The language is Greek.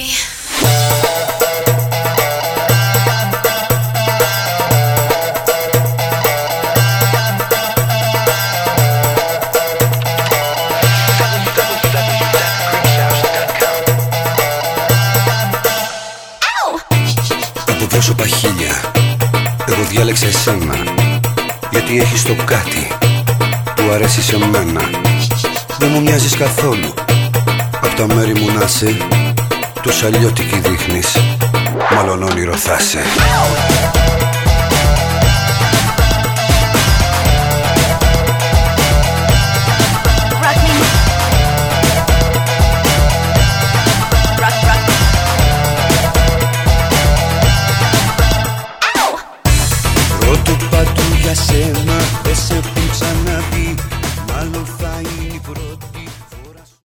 Από πρόσωπα χίλια εγώ διάλεξα εσένα, γιατί έχεις το κάτι που αρέσει σε μένα. Δεν μου μοιάζεις καθόλου, απ' τα μέρη μου να σε τόσο αλλιώτικη δείχνεις, μάλλον όνειρο θα σε. Ρωτώ παντού για σένα, δεν σε